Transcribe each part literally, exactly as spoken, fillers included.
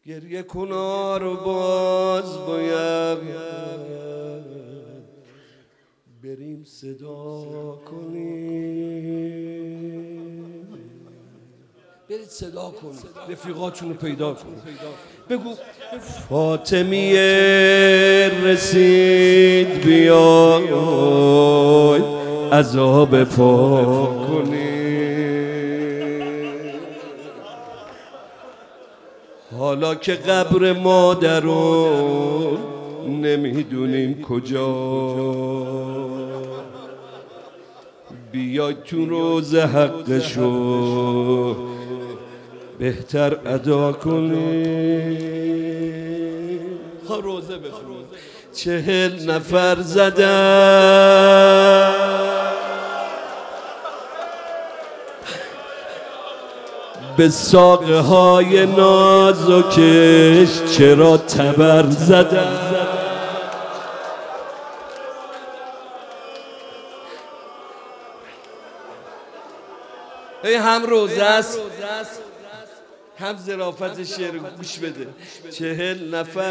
گریه کنا رو باز باید بریم صدا کنیم. برید صدا کنید، رفیقاتون رو پیدا کنید. بگو فاطمیه رسید بیای عذاب پاک کنید. حالا که قبر مادرون نمیدونیم کجا، بیای تو روز حقشو بهتر ادا کنیم. خواه روزه بخونیم. چهل نفر زدن به ساقه های نازکش، چرا تبر زدن؟ ای هم روزه است هم ظرافت شعر، گوش بده. چهل نفر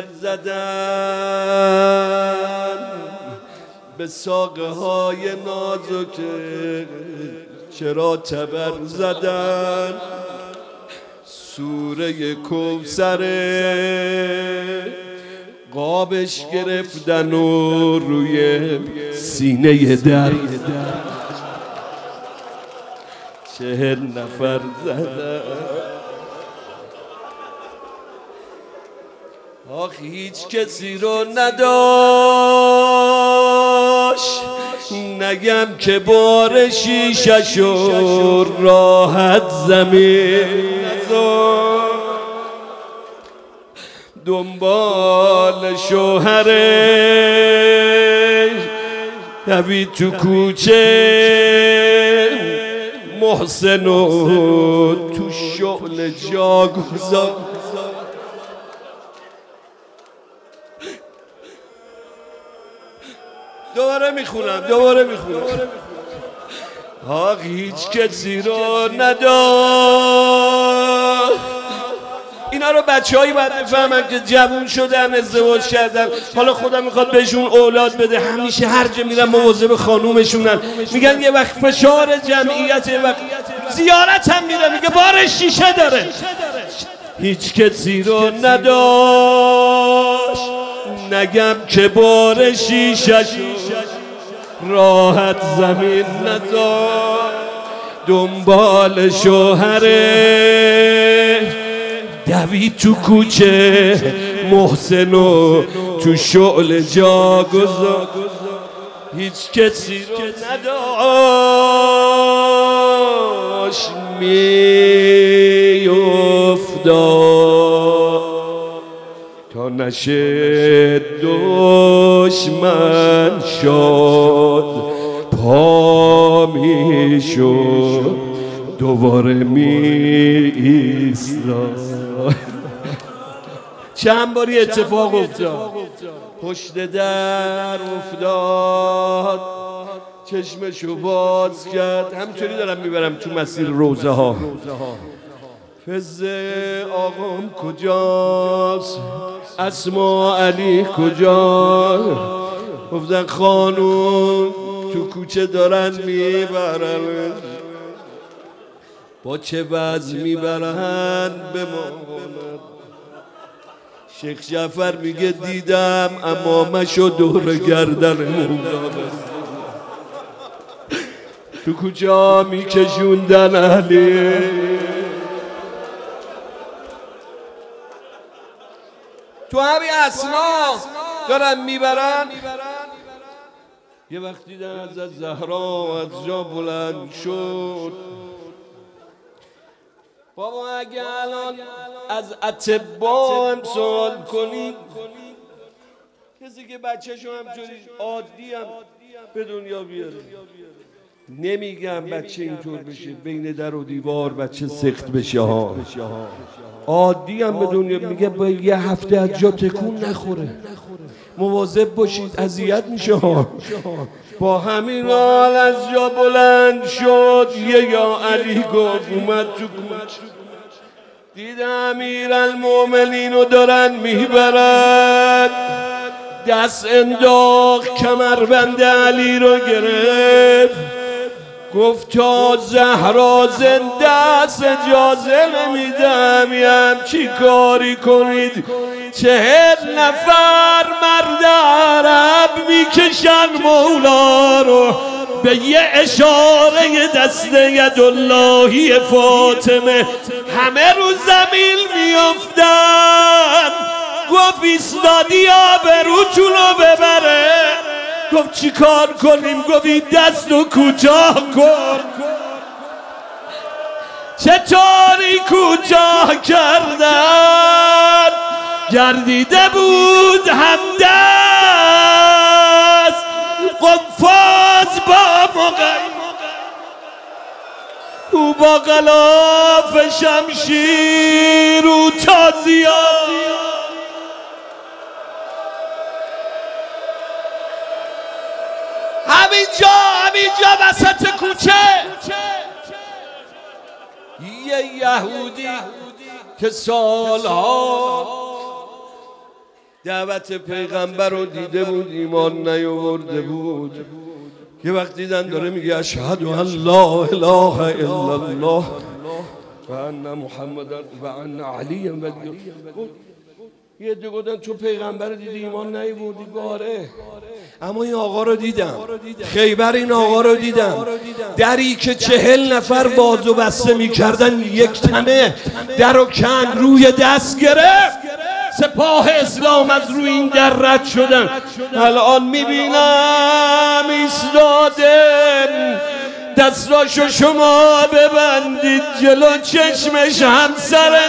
زدن به ساقه های نازکش، چرا تبر زدن؟ سوره کوثر قابش گرفتن و روی سینه در چهل نفر زدن. آخ هیچ کسی رو نداشت نگم که بار شیشه‌شو راحت زمین نذاشت، دنبال شوهرش دوید تو کوچه، محسن و تو شغل جا گذاشت. دوباره میخونم دوباره میخونم. آخ هیچ کسی رو نداشت. اینا رو بچه هایی باید بفهمن که جوون شدن، ازدواج کردن، حالا خدا میخواد بهشون اولاد بده، همیشه هر جا میرن مواظب خانومشونن. میگن یه وقت فشار جمعیت، یه وقت زیارت هم میره میگه بار شیشه داره. هیچ کسی رو نداشت نگم که بار شیشه راحت زمین نذاشت، دنبال شوهره دوید تو کوچه، محسن و تو شعل جا گذاشت. هیچ کسی رو نداشت میافتاد تا نشه دشمن شد، پا میشد دوباره می ایستاد. چند باری اتفاق افتاد، پشت در افتاد، چشمشو باز کرد. همینطوری دارم میبرم تو مسیر روزه ها. فزه آقام کجاست؟ اسما علی کجاست؟ گفتن خانوم تو کوچه دارن میبرن. با چه وضع میبرن به ما؟ شیخ جعفر میگه دیدم امامشو دور گردن تو کوچه ها میکشوندن علی. تو همین اسنا دارن میبرن. یه وقت دیدن از زهرا از جا بلند شد. بابا اگه الان از اطباء هم سوال کنی، کسی که بچه‌شو همچوری عادی هم به دنیا بیاره، نمیگم بچه اینطور بشه بین در و دیوار بچه سخت بشه ها، عادی هم به دنیا میگه با یه هفته از جا تکون نخوره، مواظب باشید اذیت میشه ها. با همین حال از جا بلند شد، یه یا علی گفت اومد تو کوچه، دیدم امیرالمومنین رو دارن میبرن، دست انداخت کمربند علی رو گرفت، گفت تا زهرا زنده است اجازه نمیدم یم چی کاری کنید. چهل نفر مرد عرب میکشن مولا رو، به یه اشاره دست یداللهی فاطمه همه رو زمین میافتن. گفت ایستادی آبروتون رو ببره. گفت چی کار کنیم؟ گفت این دست رو کوتاه کن. چطوری کوتاه کردن؟ گردیده بود همدست قفاز با مقیم، او با غلاف شمشیر و تازیان. همینجا همینجا وسط کوچه یه یهودی که سالها دعوت پیغمبر رو دیده بود ایمان نیاورده بود، یه وقت دیدن داره میگه اشهد ان لا اله الا الله و ان محمدا و ان علی ولی. یه دیگه گفتن تو پیغمبر دیدی ایمان نیاوردی؟ باره، اما این آقا رو دیدم، خیبر این آقا رو دیدم، دری که چهل نفر بازو بسته میکردن یک تنه در و کن روی دست گرفت. سپاه اسلام از روی این در رد شدن. الان میبینم ایستادن، دستاشو شما ببندید جلو چشمش همسرش.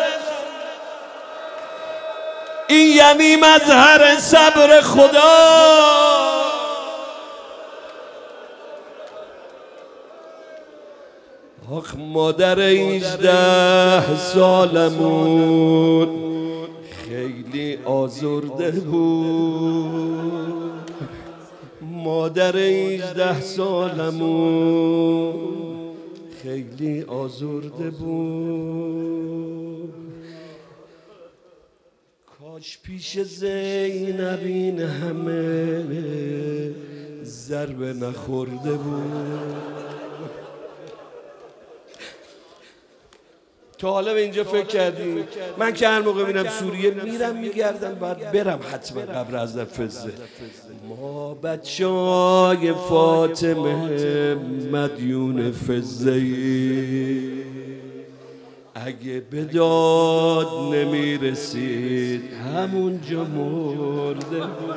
این یعنی مظهر صبر خدا. آخ مادر هجده سالمون خیلی آزرده بود، مادر هجده سالمون خیلی آزرده بود. کاش پیش زینب این همه ضربه نخورده بود. تا حالا به اینجا فکر کردی؟ من که هر موقع میرم سوریه میرم میگردم، باید برم حتما قبر حضرت فزه. ما بچه‌های فاطمه مدیون فزه‌ای، اگه به داد نمیرسید همونجا مرده بود.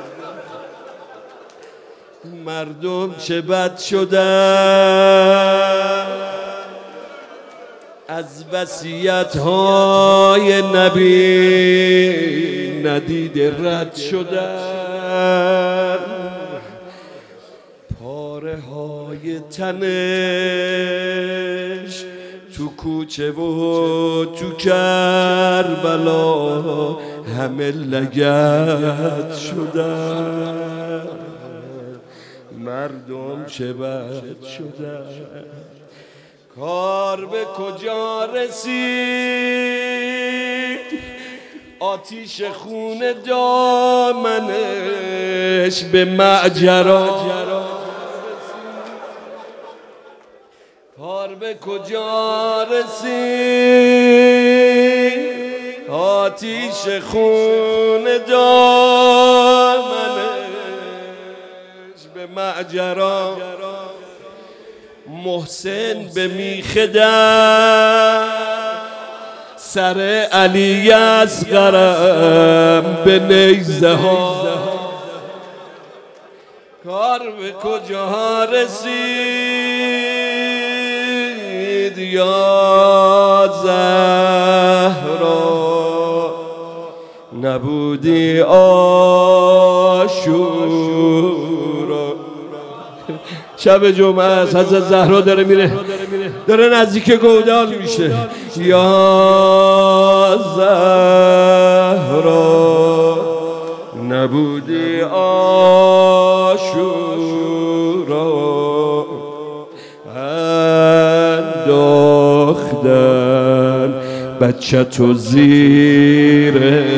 مردم چه بد شدن، از وصیت‌های نبی ندیده رد شدن. پاره های تنش تو کوچه و تو کربلا همه لگد شدن. مردم چه بد شدن. کار به کجا رسید؟ آتیش خون دامنش به معجرا. کار به کجا رسید؟ آتیش خون دامنش به معجرا. محسن به میخ در سر علی اصغرم به نیزه ها. کار به کجا رسید یا زهرا؟ نبودی عاشورا. شب جمعه است، حضرت زهرا داره میره، داره نزدیک گودال میشه. یا زهرا نبودی عاشورا. انداختن بچه تو زیره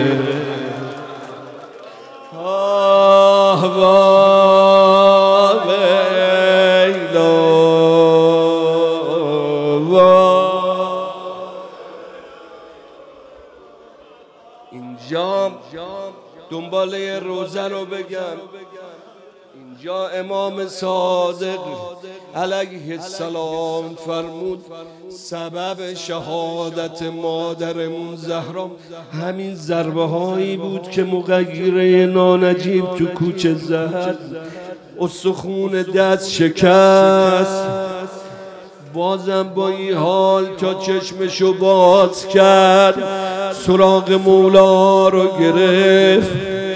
آه وای ویلا وای. اینجا دنباله روزه رو بگم. اینجا امام صادق علیه السلام فرمود سبب شهادت مادرمون زهرا همین ضربه هایی بود که مغیره نانجیب تو کوچه زد، استخون دست شکست، بازم با این حال تا چشمشو باز کرد سراغ مولا رو گرفت.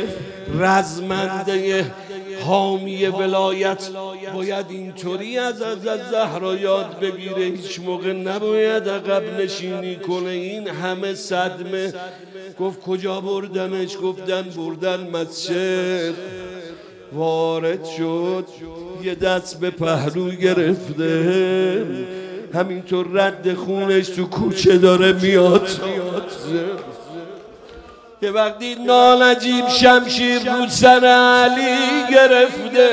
رزمنده حامی ولایت باید اینطوری از از زهرا یاد بگیره، هیچ موقع نباید عقب نشینی کنه. این همه صدمه. گفت کجا بردنش؟ گفتن بردن مسجد. وارد شد یه دست به پهلو گرفته، همینطور رد خونش تو کوچه داره میاد. که وقتی نانجیب شمشیر رو سر علی گرفته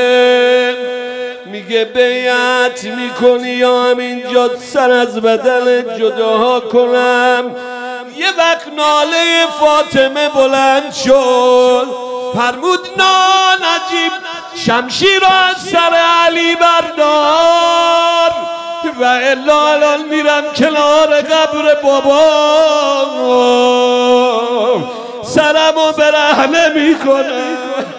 میگه بیعت میکنی یا همینجا سر از بدن جدا کنم؟ یه وقت ناله فاطمه بلند شد، فرمود نانجیب شمشیر رو از سر علی بردار و الا الان میرم کنار قبر بابا سرمو برهنه میکنم،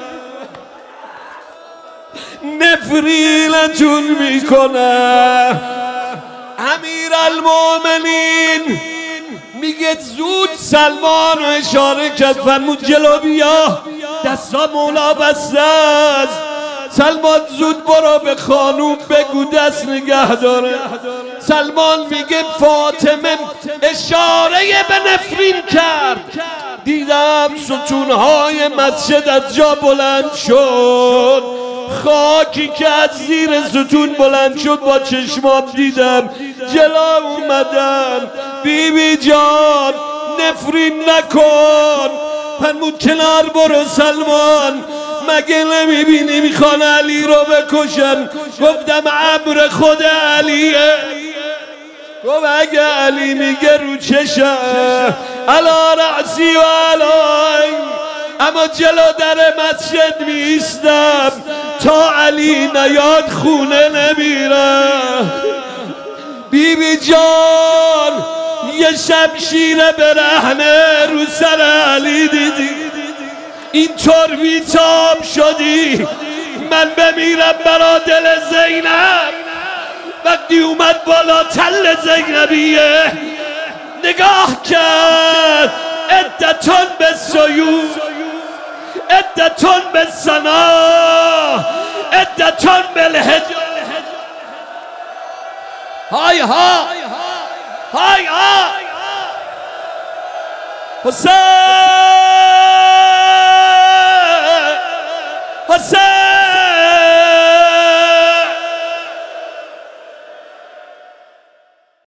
نفرینتون میکنم. امیر المومنین میگه زود سلمان رو اشاره کرد، فرمود جلو بیا، دستا مولا بسته است. سلمان زود برو به خانوم بگو دست نگه داره. سلمان میگه فاطمه اشاره به نفرین کرد، دیدم ستونهای مسجد از جا بلند شد، خاکی که از زیر ستون بلند شد با چشمام دیدم، جلا اومدم. بی بی جان نفرین نکن. فرمود کنار برو سلمان، مگه نمیبینی میخوان علی رو بکشن؟ گفتم امر خود علیه. گفت اگه علی میگه رو چشم علا رأسی و علای، اما جلو در مسجد میستم تا علی نیاد خونه نمیرم. بی بی جان یه شمشیر برهنه رو سر علی دیدی، اینطور بیتاب شدی من بمیرم برا دل زینب. وقتی اومد بالا تل زینبیه نگاه کرد، عدتون به سیوف، عدتون به سنا، عدتون به الهجا. های ها های ها حسین حسین